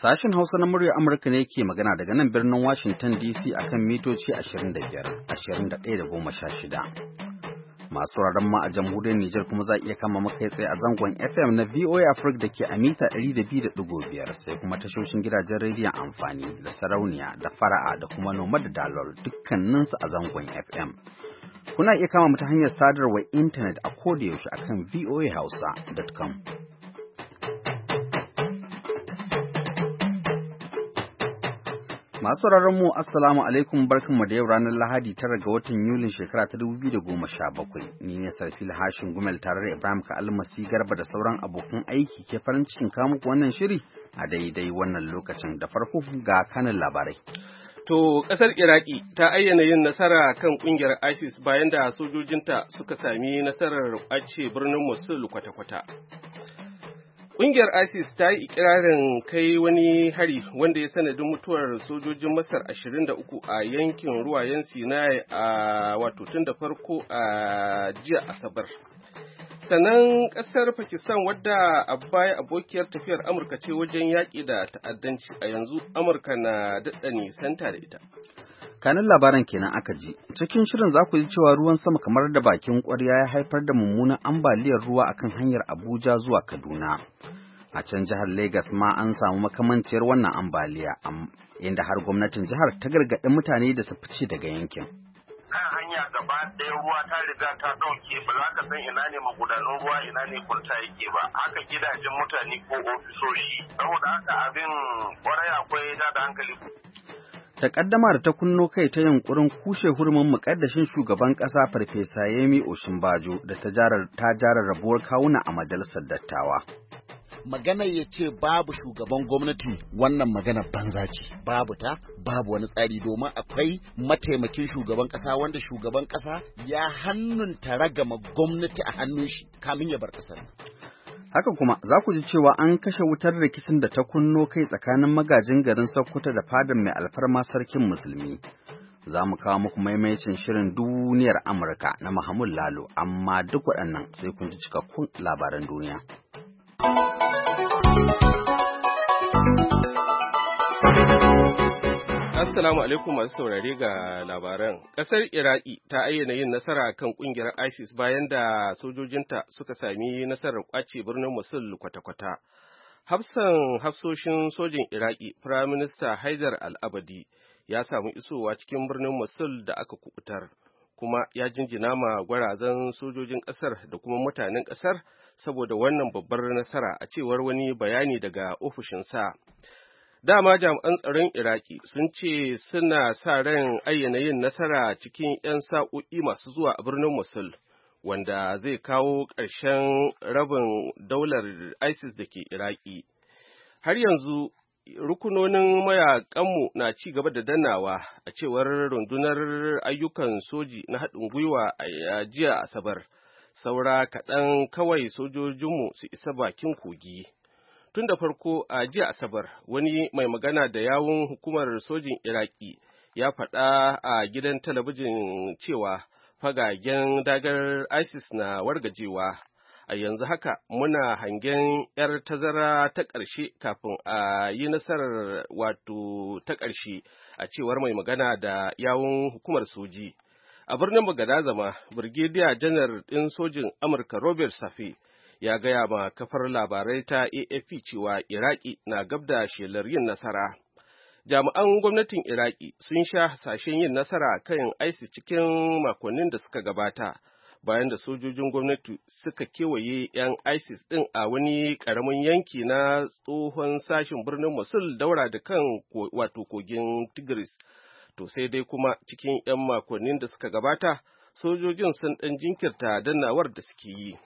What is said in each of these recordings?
Sashen Hausa na muryar Amurka ne ke magana daga nan birnin Washington DC akan mitoci 25, 21 da 16. Masu sauraron mu a jamhuriyar Nijar kuma za a iya kama maka tsaye a zangon FM na VOA Africa da ke a mita 102.5 sai kuma tashoshin gidajen rediyon amfani da sarauniya da fara'a da kuma noma da dalol dukkaninsu a zangon FM. Kuna iya kama mu ta hanyar sadarwar intanet a kodayaushe akan voahausa.com. Masu sauraron mu assalamu alaikum barkanmu da yau ranar Lahadi 9 ga watan Yulin shekara ta 2017. Ni ne Sarfil Hashin Gumel tare da Ibrahim Ka'almasi Garba da sauran abokan aiki ke farin cikin kawo muku wannan shiri a daidai wannan lokacin da farko ga kanin labarai. To, ƙasar Iraki ta ayyana yin nasara kan ƙungiyar ISIS bayan da sojojinta suka sami nasarar ƙwace birnin Mosul kwata-kwata. Ƙungiyar ISIS ta yi ikirarin kai wani hari wanda ya sanadin mutuwar sojojin Masar 23 a yankin ruwayen Sinai tun da farko a jiya Asabar. Sannan ƙasar Pakistan wadda a baya abokiyar tafiyar Amurka ce wajen yaƙi da ta'addanci a yanzu Amurka na daɗa nisanta da ita. Kanin labaran kenan aka ji. Cikin shirin za ku ji cewa ruwan sama kamar da bakin ƙwarya ya haifar da mummunan ambaliyar ruwa akan hanyar Abuja zuwa Kaduna. A can jihar Legas ma an samu makamanciyar wannan ambaliya, inda har gwamnatin jihar ta gargaɗi mutane da su fice daga yankin. Kan hanya gaba ɗaya ruwa ta riga ta ɗauke, ba za ka san ina ne magudanan ruwa ina ne kwalta yake ba, haka gidajen mutane ko ofisoshi, saboda haka abin kwarai akwai da hankali. Takaddama da ta kunno kai ta yunkurin kushe hurumin mukaddashin shugaban ƙasa Farfesa Yemi Osinbajo da ta jara rabuwar kawuna a majalisar dattawa. Maganar ya ce babu shugaban gwamnati wannan magana banza ce, babu wani tsari domin akwai mataimakin shugaban ƙasa wanda shugaban ƙasa ya hannunta ragama gwamnati a hannun shi kamin ya bar ƙasar. Haka kuma za ku ji cewa an kashe wutar rikicin da ta kunno kai tsakanin magajin garin Sokoto da fadan mai alfarma sarkin musulmi. Za mu kawo muku maimaicin shirin duniyar Amurka na Mahmud Lalo, amma duk waɗannan sai kun ji cikakkun labaran duniya. Assalamu alaikum masu saurare ga labaran. Ƙasar Iraki ta ayyana yin nasara kan ƙungiyar ISIS bayan da sojojinta suka sami nasarar ƙwace birnin Mosul kwata-kwata. Hafsoshin sojin Iraki, Firaminista Haidar al-Abadi, ya samu isowa cikin birnin Mosul da aka kubutar, kuma ya jinjina ma gwarazan sojojin ƙasar da kuma mutanen ƙasar saboda wannan babbar nasara a cewar wani bayani daga ofishinsa. Dama jami'an tsaron Iraki sun ce suna sa ran ayyana yin nasara cikin 'yan sa'o'i masu zuwa a birnin Mosul, wanda zai kawo ƙarshen rabin daular ISIS da ke Iraki. Har yanzu rukunonin mayakanmu na ci gaba da dannawa a cewar rundunar ayyukan soji na haɗin gwiwa a jiya Asabar. Saura kaɗan kawai sojojinmu su isa bakin kogi. Tun da farko a jiya Asabar, wani mai magana da yawun hukumar sojin Iraki ya faɗa a gidan talabijin cewa fagagen dagar ISIS na wargajewa. A yanzu haka muna hangen 'yar tazara ta ƙarshe kafin a yi nasarar ta ƙarshe, a cewar mai magana da yawun hukumar soji. A birnin Bagadaza ma, Birgediya Janar ɗin sojin Amurka Robert Safe ya gaya ma kafar labarai ta AFP cewa Iraki na gab da shelar yin nasara. Jami'an gwamnatin Iraki sun sha hasashen yin nasara kan ISIS cikin makonnin da suka gabata, bayan da sojojin gwamnati suka kewaye 'yan ISIS ɗin a wani ƙaramin yanki na tsohon sashen birnin Mosul daura da kan kogin Tigris. To sai dai kuma cikin 'yan makonnin da suka gabata, sojojin sun ɗan jinkirta dannawar da suke yi.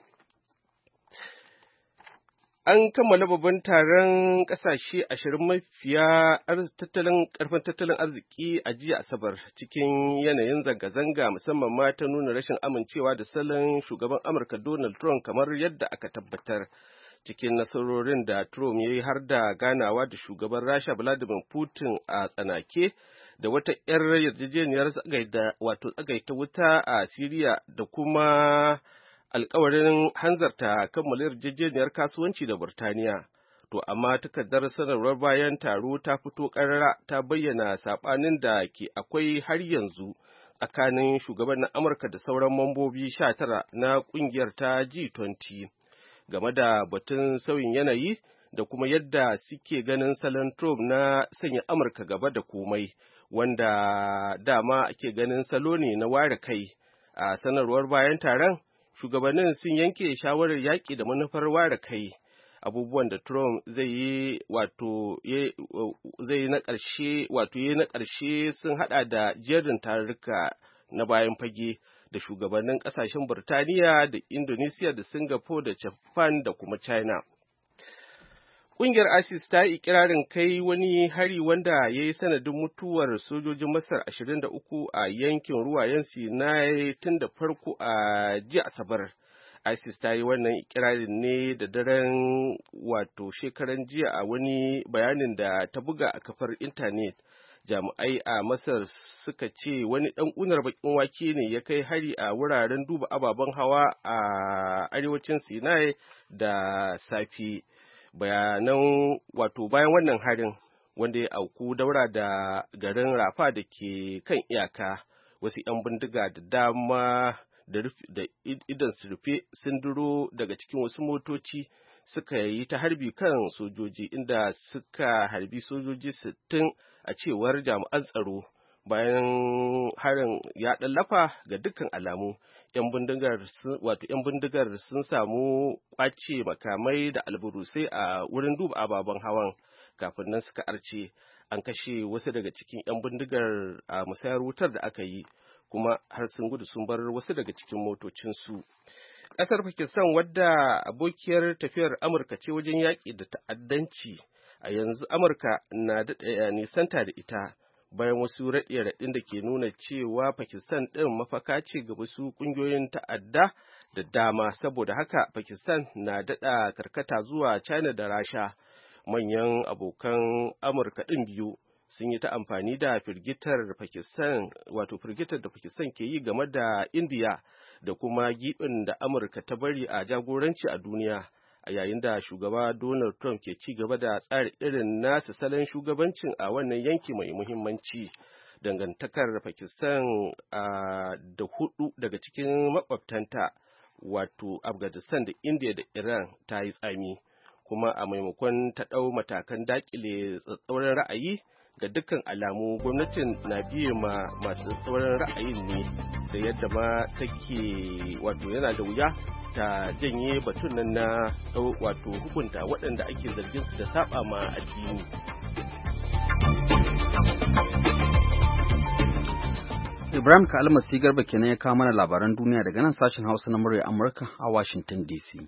An kammala babban taron ƙasashe 20 mafiya ƙarfin tattalin arziki a jiya Asabar cikin yanayin zanga-zanga, musamman ma ta nuna rashin amincewa da salon shugaban Amurka Donald Trump kamar yadda aka tabbatar. Cikin nasarorin da Trump ya yi har da ganawa da shugaban Rasha Vladimir Putin a tsanake da wata 'yar yarjejeniyar tsagaita wuta a Siriya da kuma alkawarin hanzarta kammala yarjejeniyar kasuwanci da Burtaniya. To amma takardar sanarwar bayan taro ta fito ƙarara ta bayyana saɓanin da ke akwai har yanzu tsakanin shugaban Amurka da sauran mambobi 19 na ƙungiyar ta G20 game da batun sauyin yanayi da kuma yadda suke ganin salon Trump na sanya Amurka gaba da komai, wanda dama ake ganin salo ne na ware kai. A sanarwar bayan taron, shugabannin sun yanke shawarar yaƙi da manufar ware kai. Abubuwan da Trump zai yi na ƙarshe sun haɗa da jerin tarurruka na bayan fage da shugabannin ƙasashen Burtaniya da Indonesia da Singapore da Japan da kuma China. Ƙungiyar ISIS ta yi ikirarin kai wani hari wanda ya yi sanadin mutuwar sojojin Masar 23 a yankin ruwayen Sinai tun da farko a jiya Asabar. ISIS ta yi wannan ikirarin ne da daren shekaran jiya a wani bayanin da ta buga a kafar intanet. Jami'ai a Masar suka ce wani ɗan ƙunar baƙin wake ne ya kai hari a wuraren duba ababen hawa a arewacin Sinai da safe. Bayan wannan harin wanda ya auku daura da garin Rafa da ke kan iyaka, wasu 'yan bindiga da dama da idan su rufe sun duro daga cikin wasu motoci suka yi ta harbi kan sojoji, inda suka harbi sojoji 60 a cewar jami'an tsaro. Bayan harin ya ɗallafa ga dukkan alamu, 'yan bindigar sun samu ƙwace makamai da alburusai a wurin duba ababen hawan kafin nan suka arce. An kashe wasu daga cikin 'yan bindigar a musayar wutar da aka yi, kuma har sun gudu sun bar wasu daga cikin motocinsu. Ƙasar Pakistan, wadda abokiyar tafiyar Amurka ce wajen yaƙi da ta'addanci, a yanzu Amurka na nisanta da ita bayan wasu raɗe-raɗin da ke nuna cewa Pakistan ɗin mafaka ce ga wasu ƙungiyoyin ta'adda da dama. Saboda haka Pakistan na daɗa karkata zuwa China da Rasha. Manyan abokan Amurka ɗin biyu sun yi ta amfani da firgitar da Pakistan ke yi game da Indiya da kuma giɓin da Amurka ta bari a jagoranci a duniya, a yayin da shugaba Donald Trump ke ci gaba da tsari irin nasa salon shugabancin a wannan yanki mai muhimmanci. Dangantakar Pakistan da 4 daga cikin makwabtanta, Afghanistan da India da Iran, ta yi tsami, kuma a maimakon ta ɗau matakan daƙile tsatsauran ra'ayi, ga dukkan alamu gwamnatin na biye ma masu tsatsauran ra'ayin ne, da yadda ma take yana da wuya ta janye batun nan na hukunta waɗanda ake zargin su da saba ma addini. Ibrahim Kalmasi Garba kenan ya kawo mana labaran duniya daga nan sashen Hausa na murya Amurka a Washington DC.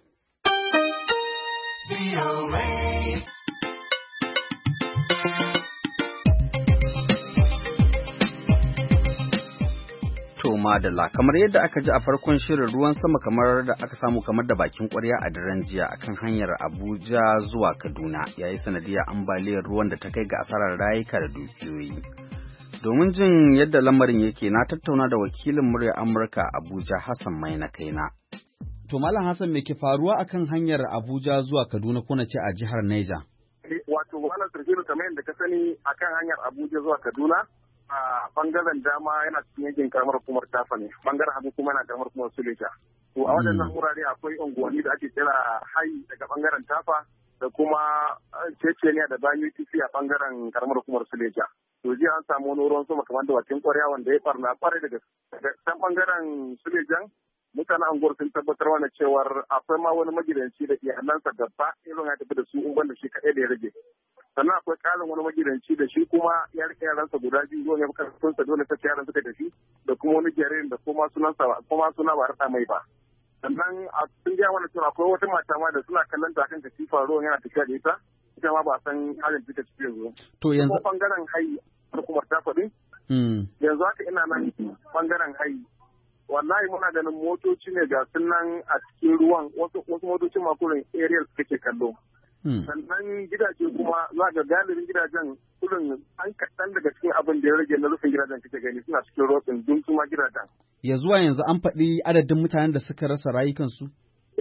Madalla, kamar yadda aka ji a farkon shirin, ruwan sama kamar da aka samu kamar da bakin ƙwarya a daren jiya akan hanyar Abuja zuwa Kaduna yayi sanadiyar ambaliyar ruwan da ta kai ga asarar rayuka da dukiyoyi. Domin jin yadda lamarin yake, na tattauna da wakilin murya Amurka Abuja Hassan Maina Kaina. To Malam Hassan, me ke faruwa akan hanyar Abuja zuwa Kaduna ko na ce a jihar Niger? Wannan Sarfilu, kamar yadda ka sani, akan hanyar Abuja zuwa Kaduna a bangaren dama yana cikin yankin karamar hukumar Tafa ne, bangaren hagu kuma yana karamar hukumar Suleja. To a waɗannan wurare akwai unguwanni da ake kira Hai daga bangaren Tafa da kuma Ceceniya da Bayan UTC a bangaren karamar hukumar Suleja. To jiya an samu wani ruwan sama kamar da bakin ƙwarya wanda ya barna kwarai daga can bangaren Sulejan. Mutanen anguwar sun tabbatar mana cewar akwai ma wani magidanci da iyalansa gaba irin ya tafi da su unguwan da shi kaɗai da ya rage. Sannan akwai ƙarin wani magidanci da shi kuma ya rike yaransa guda biyu, zuwa ya fi karfinsa dole ta yaran suka tafi, da kuma wani jaririn da kuma suna ba rasa mai ba. Sannan sun gaya mana cewa akwai wata mata ma da suna kallon ta kan katifa ruwan yana tafiya da ita, ita ma ba san halin da take ciki yanzu. To yanzu bangaren Hai hukumar ta faɗi. Yanzu haka ina nan bangaren Hai. Wallahi muna ganin motoci ne ga sunan a cikin ruwan, wasu motocin makurin aerial suke kallo. Sannan gidaje kuma za ga galibin gidajen kudin an kaɗan daga cikin abin da ya rage na rufin gidajen kake gani suna cikin rotsin dun su ma gidajen. Ya zuwa yanzu an faɗi adadin mutanen da suka rasa rayukansu? To ai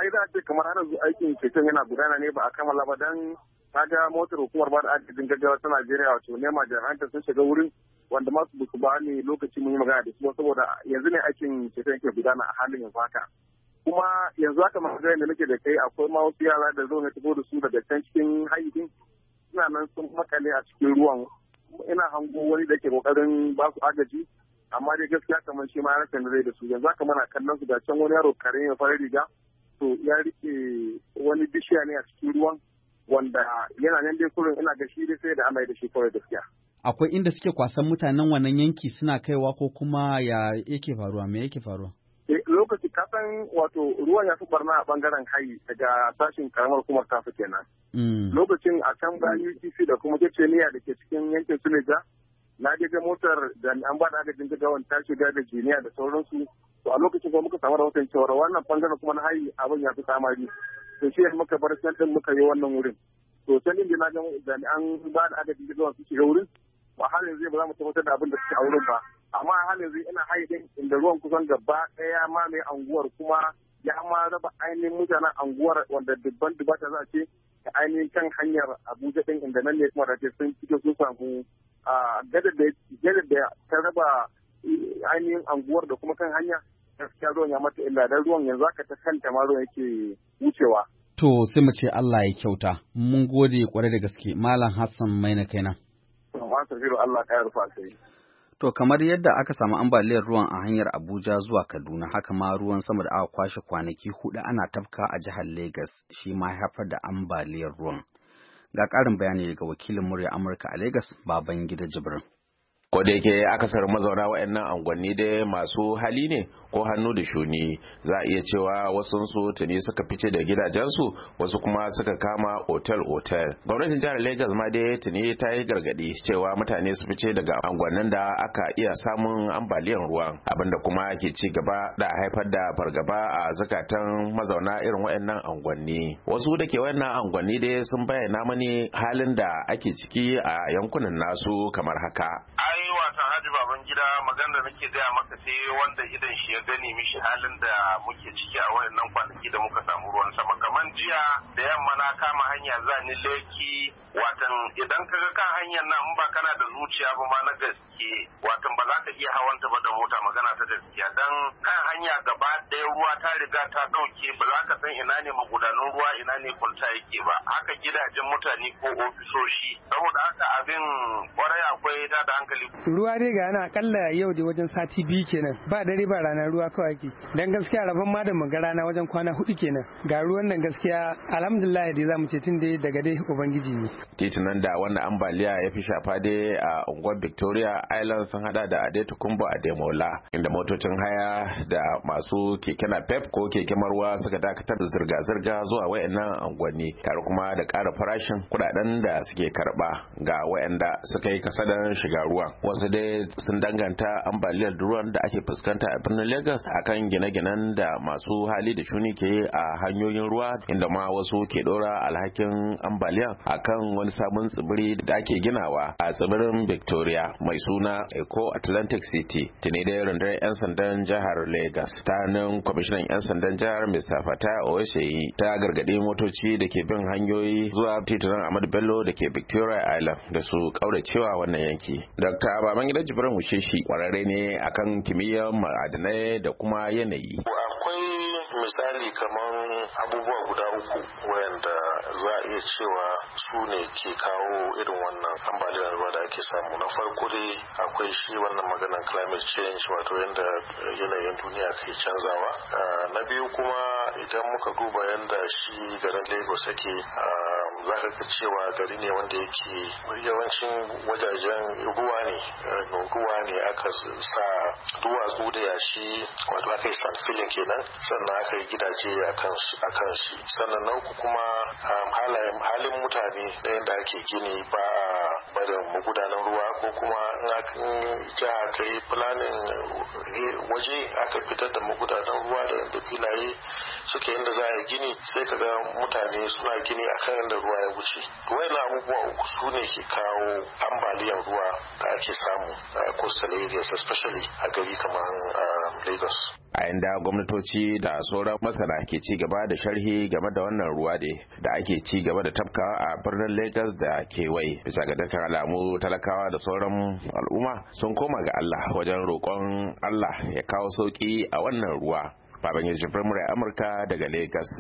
ai za a ce kamar har yanzu aikin ceton yana gudana ne ba a kammala ba dan kaga motar hukumar ba da agajin gaggawa ta Najeriya wato nema jami'anta sun shiga wurin wanda masu ba su ba ne lokaci mun yi magana da su saboda yanzu ne aikin ceton yake gudana a halin yanzu haka. Kuma yanzu haka magana da nake da kai akwai ma wasu yara da zo na tafi da su daga can cikin hayyacin suna nan sun makale a cikin ruwan. Ina hango wani da ke kokarin ba su agaji amma dai gaskiya kamar shi ma rashin rai da su yanzu haka muna kallon su da can wani yaro kare ya fara riga to ya rike wani bishiya ne a cikin ruwan wanda yana nan dai kurin ina ga shi dai sai da amai da shi kawai gaskiya. Akwai inda suke kwasan mutanen wannan yanki suna kaiwa ko kuma ya yake faruwa me yake faruwa? Lokaci kasan wato ruwan ya fi barna a bangaren hayi daga sashin karamar kuma tafi kenan. Lokacin a can bayan UTC da kuma Keceniya da ke cikin yankin Suleja na ga motar da an ba da agajin gaggawan ta shiga da jiniya da sauransu to a lokacin kuma muka samu rahoton cewa wannan bangaren kuma na hayi abin ya fi samari to shi muka bar can din muka yi wannan wurin to can din na ga jami'an ba da agajin gaggawan su shiga wurin ba halin zai ba za mu tabbatar da abin da suke a wurin ba amma a halin zai ina hayi din inda ruwan kusan gaba ɗaya ma mai anguwar kuma ya ma raba ainihin mutanen anguwar wanda dubban dubata za a ce da ainihin kan hanyar Abuja din inda nan ne kuma da sun fito sun samu gadar da ta raba ainihin anguwar da kuma kan hanya gaskiya ruwan ya mata illa dan ruwan yanzu aka ta kanta ma ruwan yake wucewa. To sai mu ce Allah ya kyauta mun gode kwarai da gaske Malam Hassan Maina kaina. Allah ya rufa sai. To kamar yadda aka samu ambaliyar ruwan a hanyar Abuja zuwa Kaduna haka ma ruwan sama da aka kwashe kwanaki 4 ana tafka a jihar Lagos shi ma haifar da ambaliyar ruwan. Ga ƙarin bayani daga wakilin murya Amurka a Lagos Babangida Jibrin. Ko da yake akasar mazauna waɗannan angwanni dai masu hali ne ko hannu da shuni za a iya cewa wasunsu tuni suka fice da gidajensu wasu kuma suka kama otel. Gwamnatin jihar Lagos ma dai tuni ta yi gargaɗi cewa mutane su fice daga angwannin da aka iya samun ambaliyar ruwan abinda kuma ke ci gaba da haifar da fargaba a zakatan mazauna irin waɗannan angwanni. Wasu da ke waɗannan angwanni dai sun bayyana mani halin da ake ciki a yankunan nasu kamar haka. Watan Haji Babangida magana da nake gaya maka sai wanda idan shi ya gani mishi halin da muke ciki a wayannan kwanaki da muka samu ruwan sama kaman jiya da yamma na kama hanya zani Lekki watan idan kaga kan hanyar nan in ba kana da zuciya ba ma na gaske watan ba za ka iya hawanta ba da mota magana ta gaskiya dan kan hanya gaba ɗaya ruwa ta riga ta ɗauke ba za ka san ina ne magudanun ruwa ina ne kwalta yake ba haka gidajen mutane ko ofisoshi saboda haka abin kwarai akwai da hankali. Ruwa dai ga ana akalla yau da wajen sati 2 kenan ba dare ba rana ruwa kawai ke dan gaskiya rabon ma da magara na wajen kwana 4 kenan ga ruwan nan gaskiya alhamdulillah dai zamu ce tun dai daga dai ubangiji ne. Titunan da wannan ambaliya ya fi shafa dai a unguwar Victoria Island sun hada da Adetukumbo a Demola inda motocin haya da masu keke napep ko keke marwa suka dakatar da zirga-zirga zuwa wayannan unguwanni tare kuma da ƙara farashin kuɗaɗen da suke karɓa ga wayanda suka yi kasadan shiga ruwa. Wasu dai sun danganta ambaliyar ruwan da ake fuskanta a birnin Lagos akan gine-ginen da masu hali da shuni ke a hanyoyin ruwa inda ma wasu ke ɗora alhakin ambaliyan akan wani sabon tsibiri da ake ginawa a tsibirin Victoria mai suna Eco Atlantic City. Tuni dai rundunar 'yan sandan jihar Lagos ta nan kwamishinan 'yan sandan jihar Mr. Fatai Oyeseyi ta gargaɗi motoci da ke bin hanyoyi zuwa titunan Ahmadu Bello da ke Victoria Island da su kauracewa wannan yanki. Dr. Babangida Jibrin Wusheshi kwararre ne akan kimiyyar ma'adanai da kuma yanayi. Akwai misali kamar abubuwa guda 3 wayanda za a iya cewa su ne ke kawo irin wannan ambaliyar ruwa da ake samu. Na farko dai akwai shi wannan maganar climate change wato yadda yanayin duniya ke canzawa. Na biyu kuma idan muka duba yadda shi garin Lagos yake za ka ga cewa gari ne wanda yake yawancin wajajen ruwa ne aka sa duwatsu da yashi wato aka yi sand filling kenan sannan aka yi gidaje a kan shi sannan na uku kuma halin mutane da yadda ake gini ba barin magudanan ruwa ko kuma in jiha ta yi planning waje aka fitar da magudanan ruwa da filaye suke inda za a yi gini sai ka ga mutane suna gini akan inda ruwa ya wuce. Wayannan abubuwa uku su ne ke kawo ambaliyar ruwa da ake samu a coastal areas especially a gari kamar Lagos. A inda gwamnatoci da sauran masana ke ci gaba da sharhi game da wannan ruwa da ake ci gaba da tafkawa a birnin Lagos da kewaye, bisa ga dukkan alamu talakawa da sauran al'umma sun koma ga Allah wajen roƙon Allah ya kawo sauki a wannan ruwa. Baban ya jifar murai Amurka daga Lagos.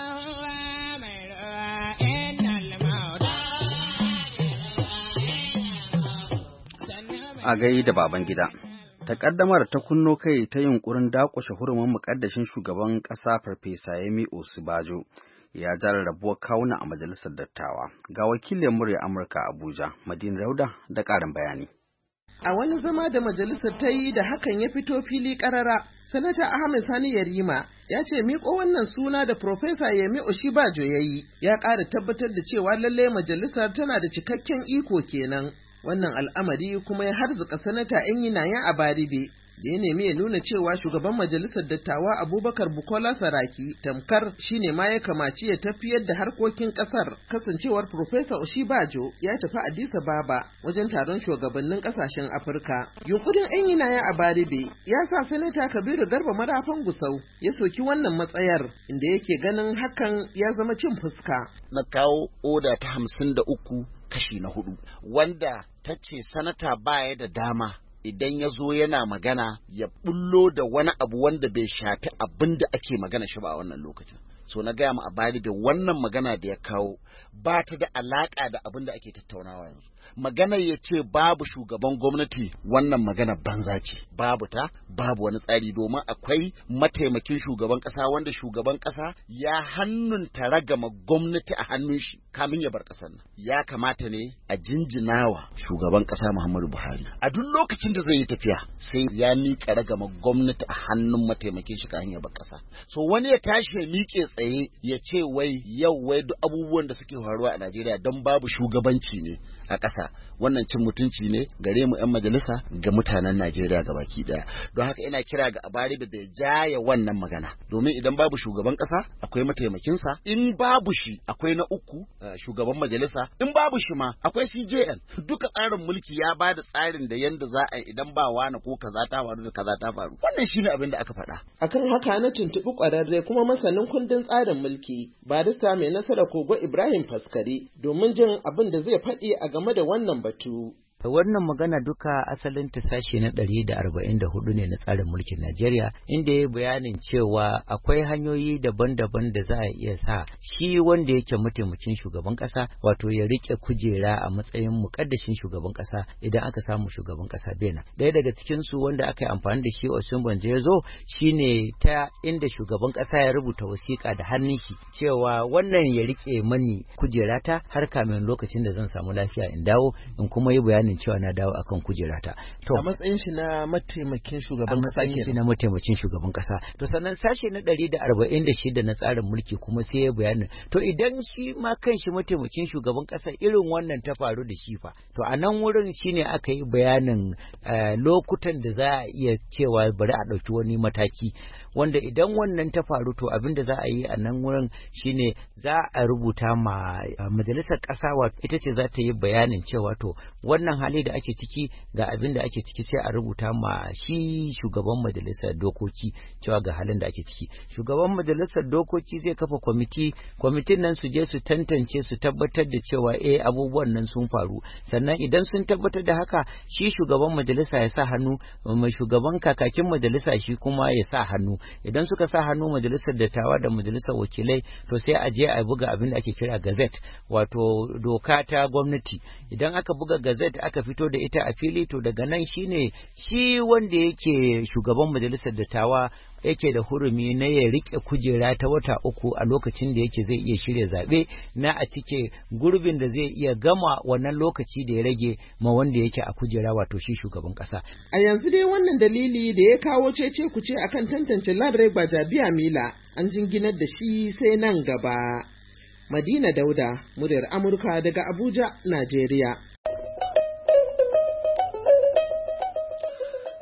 A gai da baban gida. Takaddamar ta kunno kai ta yunkurin dakushe hurumin mukaddashin shugaban ƙasa Farfesa Yemi Osibajo ya jara rabuwar kawuna a majalisar dattawa. Ga wakilin murya Amurka Abuja, Madina Dauda da ƙarin bayani. A wani zama da majalisar ta yi da hakan ya fito fili ƙarara, Sanata Ahmed Sani Yarima ya ce miƙo wannan suna da Profesa Yemi Osibajo ya yi ya ƙara tabbatar da cewa lallai majalisar tana da cikakken iko kenan. Wannan al'amari kuma ya harzuka Sanata Enyinnaya Abaribe da ya nemi ya nuna cewa shugaban majalisar dattawa Abubakar Bukola Saraki tamkar shine ma ya kamaci ya tafiyar da harkokin kasar, kasancewar Professor Osibajo ya tafi Addis Ababa wajen taron shugabannin kasashen Afirka. Yunkurin Enyinnaya Abaribe ya sa Sanata Kabiru Garba Marafan Gusau ya soki wannan matsayar, inda yake ganin hakan ya zama cin fuska. Na kawo oda ta 53 kashi na 4 wanda ta ce sanata baya da dama idan ya zo yana magana ya bullo da wani abu wanda bai shafi abin da ake magana shi ba a wannan lokacin. So na gaya ma Abari da wannan magana da ya kawo ba ta da alaka da abin da ake tattaunawa yanzu. Maganar ya ce babu shugaban gwamnati, wannan magana banza ce, babu ta, babu wani tsari, domin akwai mataimakin shugaban kasa wanda shugaban kasa ya hannunta ragama gwamnati a hannun shi kamin ya bar kasar nan. Ya kamata ne a jinjinawa shugaban kasa Muhammadu Buhari a duk lokacin da zai yi tafiya sai ya miƙa ragama gwamnati a hannun mataimakin shi kamin ya bar kasa. So wani ya tashi ya miƙe tsaye ya ce wai duk abubuwan da suke faruwa a Najeriya don babu shugabanci ne a ƙasa, wannan cin mutunci ne gare mu 'yan majalisa ga mutanen Najeriya gabaki daya. Don haka ina kira ga Abari da ya jaya wannan magana, domin idan babu shugaban ƙasa akwai mataimakinsa, in babu shi akwai na uku shugaban majalisa, in babu shi ma akwai CJN. Duka tsarin mulki ya ba da tsarin da yanda za a idan ba wani ko kaza ta faru da kaza ta faru. Wannan shine abin da aka faɗa. Akan haka na tuntuɓi ƙwararre kuma masanin kundin tsarin mulki barista mai nasara Kogo Ibrahim Faskari domin jin abin da zai faɗi a game da wannan batu. Wannan magana duka asalin ta sashe na 144 ne na tsarin mulkin Najeriya, inda ya bayanin cewa akwai hanyoyi daban-daban da za a iya sa shi wanda yake mataimakin shugaban kasa wato ya rike kujera a matsayin mukaddashin shugaban kasa idan aka samu shugaban kasa bena. Daya daga cikin su wanda aka yi amfani da shi Osunbanjo ya zo shine ta inda shugaban kasa ya rubuta wasiƙa da hannun shi cewa wannan ya rike mani kujerata har kamin lokacin da zan samu lafiya in dawo in kuma yi bayanin cewa na dawo akan kujerata. To a matsayin shi na mataimakin shugaban kasa kenan. Shi na mataimakin shugaban kasa. To sannan sashe na 146 na tsarin mulki kuma sai ya bayani to idan shi ma kanshi mataimakin shugaban kasa irin wannan ta faru da shi fa. To a nan wurin shine aka yi bayanin lokutan da za a iya cewa bari a ɗauki wani mataki wanda idan wannan ta faru to abin da za a yi a nan wurin shine za a rubuta ma majalisar kasa wato ita ce za ta yi bayanin cewa to wannan hali da ake ciki ga abin da ake ciki sai a rubuta ma shi shugaban majalisar dokoki cewa ga halin da ake ciki. Shugaban majalisar dokoki zai kafa kwamitin nan su je su tantance su tabbatar da cewa abubuwan nan sun faru, sannan idan sun tabbatar da haka shi shugaban majalisa ya sa hannu, mai shugaban kakakin majalisa shi kuma ya sa hannu. Idan suka sa hannu majalisar dattawa da majalisar wakilai to sai a je a buga abin da ake kira gazette wato doka ta gwamnati. Idan aka buga gazette aka fito da ita a fili to daga nan shine shi wanda yake shugaban majalisar dattawa yake da hurumi na ya rike kujera ta wata 3 a lokacin da yake zai iya shirya zaɓe na a cike gurbin da zai iya gama wannan lokaci da ya rage ma wanda yake a kujera wato shi shugaban ƙasa. A yanzu dai wannan dalili da ya kawo cece kuce akan tantance Lanre Gbajabiamila an jinginar da shi sai nan gaba. Madina Dauda, muryar Amurka daga Abuja, Najeriya.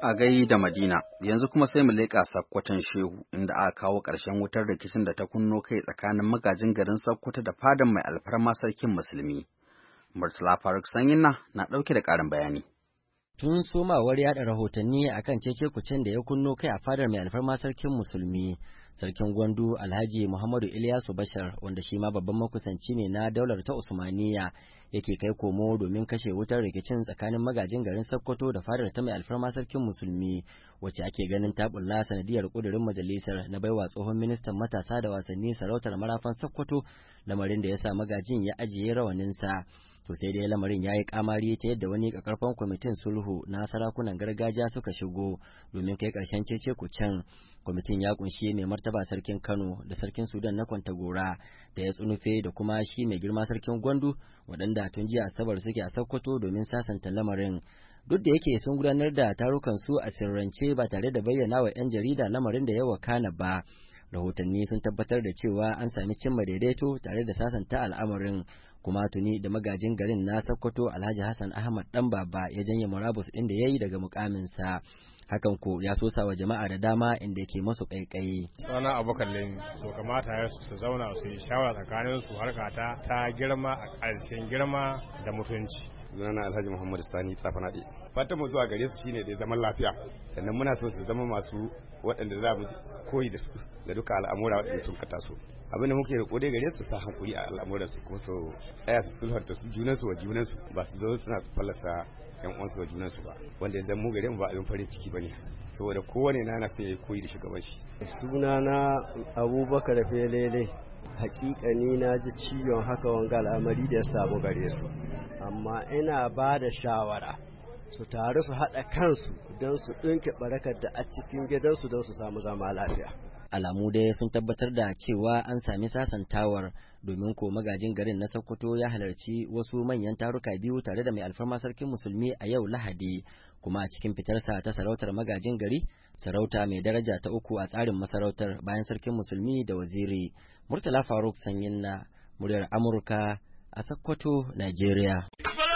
A gai da Madina, yanzu kuma sai mu leƙa Sakkwatan Shehu, inda aka kawo ƙarshen wutar rikicin da ta kunno kai tsakanin magajin garin Sakkwata da fadan mai alfarma sarkin musulmi. Murtala Faruk Sanyinna na ɗauke da ƙarin bayani. Tun somawar yaɗa rahotanni akan cece-kucen da ya kunno kai a fadar mai alfarma sarkin musulmi, sarkin Gwandu Alhaji Muhammadu Ilyasu Bashar, wanda shi ma babban makusanci ne na daular ta Usmaniya, yake kai komo domin kashe wutar rikicin tsakanin magajin garin Sokoto da fadar ta mai alfarma sarkin musulmi, wacce ake ganin ta bulla sanadiyar kudurin majalisar na baiwa tsohon ministan matasa da wasanni sarautar marafan Sokoto, lamarin da ya sa magajin ya ajiye rawaninsa. To sai dai lamarin ya yi kamari ta yadda wani kakarfan kwamitin sulhu na sarakunan gargajiya suka shigo domin kai karshen cece-kucen. Kwamitin ya kunshi mai martaba sarkin Kano da sarkin Sudan na Kwantagora da ya tsunufe da kuma shi mai girma sarkin Gwandu, waɗanda tun jiya Asabar suke a Sokoto domin sasanta lamarin. Duk da yake sun gudanar da tarukan su a sirrance ba tare da bayyana wa 'yan jarida lamarin da ya wakana ba. Rahotanni sun tabbatar da cewa an sami cimma daidaito tare da sasanta al'amarin, kuma tuni da magajin garin na Sokoto Alhaji Hassan Ahmad Dan Baba ya janye murabus ɗin da ya yi daga mukaminsa. Hakan ko ya sosa wa jama'a da dama inda ke masu ƙaiƙayi. Sana abokan lemi so kamata ya su zauna su yi shawara tsakanin su harka ta girma a ƙarshen girma da mutunci. Sunana Alhaji Muhammad Sani Tsafanade. Fatan mu zuwa gare su shine da zaman lafiya. Sannan muna so su zama masu waɗanda za mu koyi da su da duka al'amura waɗanda sun kata su. Abin da muke riko dai gare su sa hankuri a al'amuran su kuma su tsaya su sulhunta su junansu wa junansu ba su zo suna fallasa yan uwansu wa junansu ba, wanda idan mu gare mu ba abin farin ciki bane, saboda kowane na so ya koyi da shugaban shi. Sunana Abubakar Felele. Hakikani na ji ciwon haka wanga al'amari da ya samu gare su, amma ina ba da shawara su taru su haɗa kansu don su ɗinke barakar da a cikin gidansu don su samu zama lafiya. Alamu dai sun tabbatar da cewa an sami sasantawar, domin ko magajin garin na Sokoto ya halarci wasu manyan taruka biyu tare da mai alfarma sarkin musulmi a yau Lahadi, kuma a cikin fitarsa ta sarautar magajin gari, sarauta mai daraja ta 3 a tsarin masarautar bayan sarkin musulmi da waziri. Murtala Faruk Sanyinna, muryar Amurka a Sokoto, Najeriya.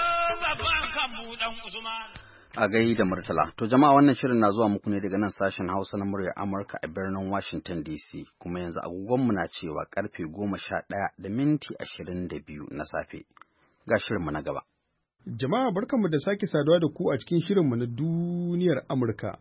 A gai da Murtala. To jama'a, wannan shirin na zuwa muku ne daga nan sashen Hausa na muryar Amurka a birnin Washington DC, kuma yanzu agogonmu na cewa karfe 11:22 na safe. Ga shirinmu na gaba. Jama'a barkanmu da sake saduwa da ku a cikin shirinmu na duniyar Amurka.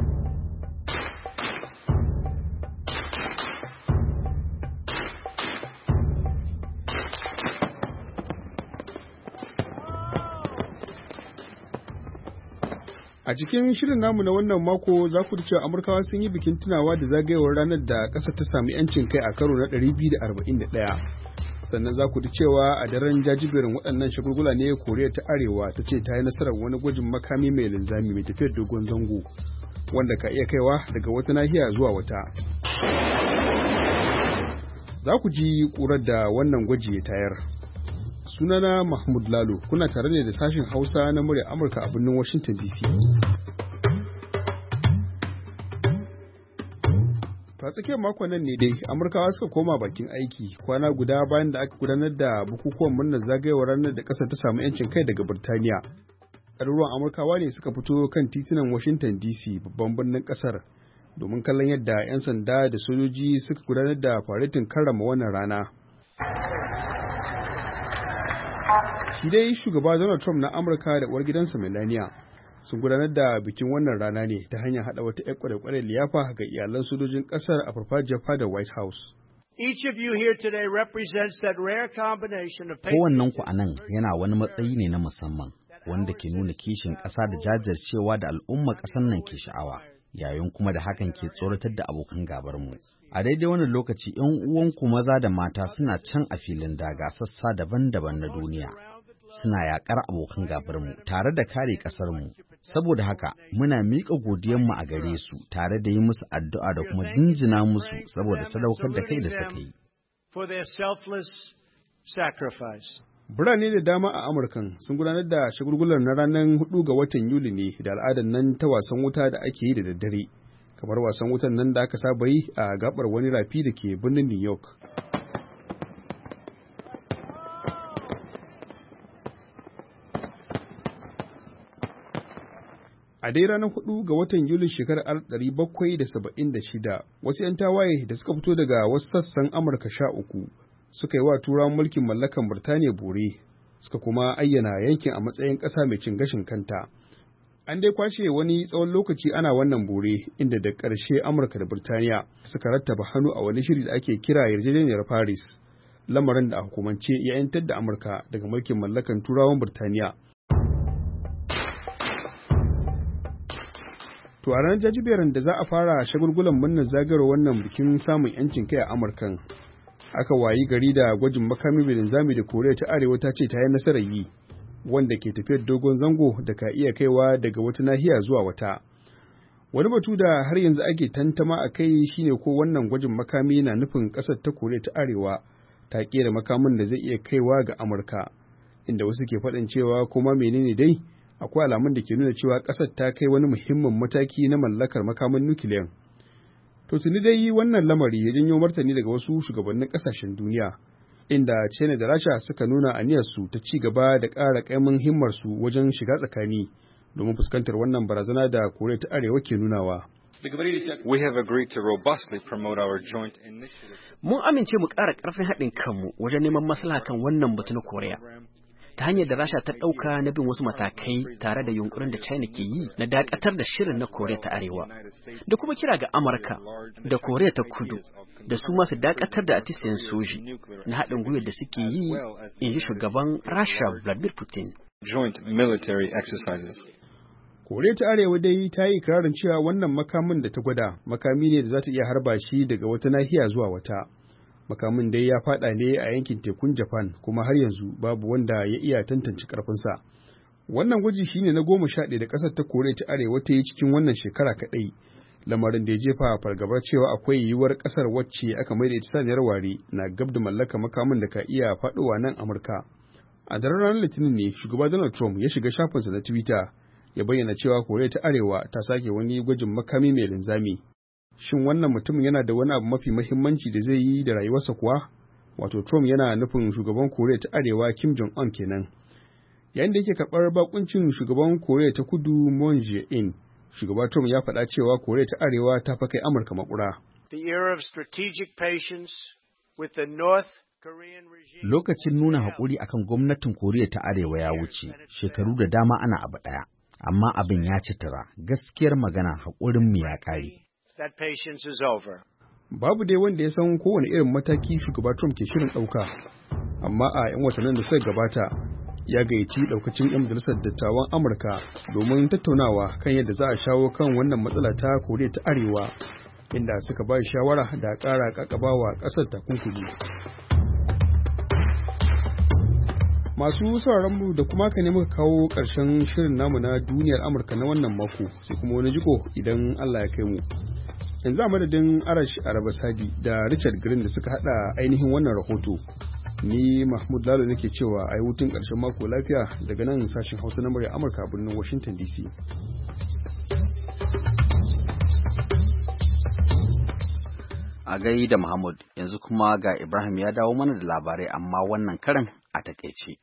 A cikin shirin namu na wannan mako za ku cewa Amurkawa sun yi bikin tunawa da zagayewar ranar da ƙasar ta sami 'yancin kai a karo na 241. Sannan za ku cewa a daren jajiberin waɗannan shagulgula ne Koriya ta Arewa ta ce ta yi nasarar wani gwajin makami mai linzami mai tafiyar dogon zango, wanda ka iya kaiwa daga wata nahiya zuwa wata. Za ku ji ƙurar da wannan gwaji ya tayar. Sunana Mahmud Lalo, kuna tare ne da sashen Hausa na murya Amurka a birnin Washington DC. A tsakiyar makon nan ne dai Amurkawa suka koma bakin aiki kwana guda bayan da aka gudanar da bukukuwan murnar zagayowar ranar da ƙasar ta samu 'yancin kai daga Birtaniya. Ɗaruruwan Amurkawa ne suka fito kan titunan Washington DC, babban birnin ƙasar, domin kallon yadda 'yan sanda da sojoji suka gudanar da faretin karrama wannan rana. Shi dai shugaba Donald Trump na Amurka da uwar gidansa Melania sun gudanar da bikin wannan rana ne ta hanyar haɗa wata 'yar kware-kware liyafa ga iyalan sojojin ƙasar a farfajiyar fadar White House. Kowannenku a nan yana wani matsayi ne na musamman, wanda ke nuna kishin ƙasa da jajircewa da al'umma ƙasar nan ke sha'awa, yayin kuma da hakan ke tsoratar da abokan gabarmu. A daidai wannan lokaci 'yan uwanku maza da mata suna can a filin daga sassa daban-daban na duniya, suna yaƙar abokan gabarmu tare da kare ƙasarmu. Saboda haka muna miƙa godiyanmu a gare su tare da yi musu addu'a da kuma jinjina musu saboda sadaukar da kai da suka yi. Birane da dama a Amurkan sun gudanar da shagulgular na ranar 4 ga watan Yuli ne da al'adar nan ta wasan wuta da ake yi da daddare, kamar wasan wutan nan da aka saba yi a gabar wani rafi da ke birnin New York. A dai ranar 4 ga watan Yulin shekarar 1776, wasu 'yan tawaye da suka fito daga wasu sassan Amurka 13 suka yi wa Turawan mulkin mallakan Birtaniya bore, suka kuma ayyana yankin a matsayin ƙasa mai cin gashin kanta. An dai kwashe wani tsawon lokaci ana wannan bore, inda da ƙarshe Amurka da Birtaniya suka rattaba hannu a wani shiri da ake kira Yarjejeniyar Paris, lamarin da a hukumance ya 'yantar da Amurka daga mulkin mallakan Turawan Birtaniya. To a ranar jajiberin da za a fara shagulgulan murnar zagayowar wannan bikin samun 'yancin kai a Amurkan, aka wayi gari da gwajin makami mai linzami da Koriya ta Arewa ta ce ta yi nasarar yi, wanda ke tafiyar dogon zango da ka iya kaiwa daga wata nahiya zuwa wata. Wani batu da har yanzu ake tantama a kai shine ko wannan gwajin makami na nufin ƙasar ta Koriya ta Arewa ta ƙera makamin da zai iya kaiwa ga Amurka, inda wasu ke faɗin cewa kuma menene dai, akwai alamun da ke nuna cewa ƙasar ta kai wani muhimmin mataki na mallakar makamin nukiliyan. To tuni dai wannan lamari ya janyo martani daga wasu shugabannin ƙasashen duniya, inda China da Rasha suka nuna aniyarsu ta ci gaba da ƙara ƙaimin himmarsu wajen shiga tsakani domin fuskantar wannan barazana da Koriya ta Arewa ke nunawa. Mun amince mu ƙara ƙarfin haɗin kanmu wajen neman maslaha kan wannan batu na Koriya, ta hanyar da Rasha ta ɗauka na bin wasu matakai tare da yunkurin da China ke yi na dakatar da shirin na Koriya ta Arewa, da kuma kira ga Amurka da Koriya ta Kudu da su masu dakatar da atisayen soji na haɗin gwiwar da suke yi, in ji shugaban Rasha Vladimir Putin. Koriya ta Arewa dai ta yi ikirarin cewa wannan makamin da ta gwada makami ne da za ta iya harba shi daga wata nahiya zuwa wata. Makamin dai ya fada ne a yankin tekun Japan, kuma har yanzu babu wanda ya iya tantance karfinsa. Wannan gwaji shine na 11 da ƙasar ta Koriya ta Arewa ta yi cikin wannan shekara kaɗai, lamarin da ya jefa fargabar cewa akwai yiwuwar ƙasar wacce aka maida ita saniyar ware na gab da mallaka makamin da ka iya faɗowa nan Amurka. A daren ranar Litinin ne shugaba Donald Trump ya shiga shafinsa na Twitter ya bayyana cewa Koriya ta Arewa ta sake wani gwajin makami mai linzami. Shin wannan mutumin yana da wani abu mafi mahimmanci da zai yi da rayuwarsa kuwa? Wato Trump yana nufin shugaban Koriya ta Arewa Kim Jong-un kenan. Yayin da yake karɓar bakuncin shugaban Koriya ta Kudu Moon Jae-in, shugaba Trump ya faɗa cewa Koriya ta Arewa ta fa kai Amurka makura. Lokacin nuna haƙuri akan gwamnatin Koriya ta Arewa ya wuce, shekaru da dama ana abu ɗaya, amma abin ya ci tura, gaskiyar magana haƙurin mu ya ƙare. Babu dai wanda ya san kowane irin mataki shugaba Trump ke shirin ɗauka, amma a 'yan watannin da suka gabata ya gayyaci ɗaukacin 'yan majalisar dattawan Amurka domin tattaunawa kan yadda za a shawo kan wannan matsala ta Koriya ta Arewa, inda suka ba shawara da ƙara ƙaƙabawa ƙasar takunkumi. Masu sauraronmu da kuma ka ne muka kawo ƙarshen shirin namu na duniyar Amurka na wannan mako, sai kuma wani jiko idan Allah ya kai mu. Yanzu a madadin Arash Arabasadi da Richard Green da suka hada ainihin wannan rahoto, ni Mahmud Lalo nake cewa a yi hutun ƙarshen mako lafiya daga nan sashen Hausa na murya Amurka a birnin Washington DC. A gai da Mahmud, yanzu kuma ga Ibrahim ya dawo mana da labarai, amma wannan karan a takaice.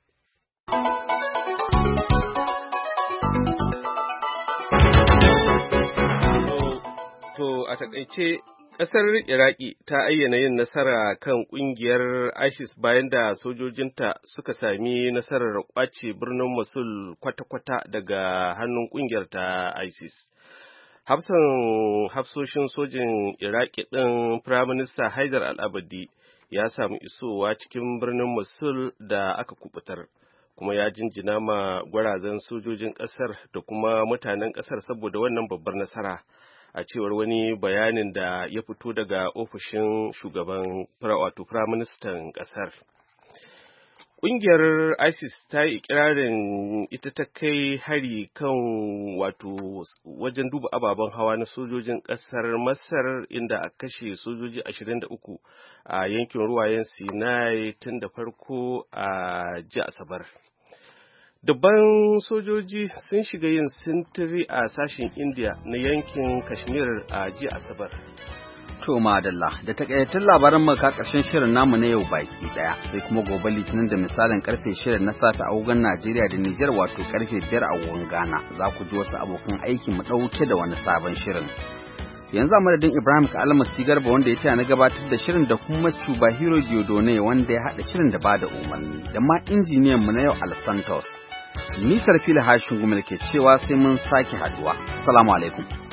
To a takaice ƙasar Iraki ta ayyana yin nasara kan ƙungiyar ISIS bayan da sojojinta suka sami nasarar ƙwace birnin Mosul kwata-kwata daga hannun ƙungiyar ta ISIS. Hafsoshin sojin Iraki ɗin Firaminista Haidar al-Abadi ya samu isowa cikin birnin Mosul da aka kubutar, kuma ya jinjina ma gwarazan sojojin ƙasar da kuma mutanen ƙasar saboda wannan babbar nasara, a cewar wani bayanin da ya fito daga ofishin shugaban wato firaministan ƙasar. Ƙungiyar ISIS ta yi ikirarin ita ta kai hari kan wato wajen duba ababen hawa na sojojin ƙasar Masar, inda a kashe sojoji 23 a yankin ruwayen Sinai tun da farko a jiya Asabar. Dubban sojoji sun shiga yin sintiri a sashen India na yankin Kashmir a jiya Asabar. To madalla da takaitattun labaran maka karshen shirin namu na yau baki daya sai kuma gobe litinin da misalin karfe 6 na safe a agogon Najeriya da Nijar wato karfe 5 a agogon Ghana za ku ji wasu abokan aiki mu dauke da wani sabon shirin. Yanzu a madadin Ibrahim Kalmasi Garba wanda ya taya na gabatar da shirin da kuma Chubahiro Diodone wanda ya hada shirin da bada umarni da ma injiniyan mu na yau Al Santos. Ni Sarfila Hashin Gumel ke cewa sai mun sake haduwa. Assalamu alaikum.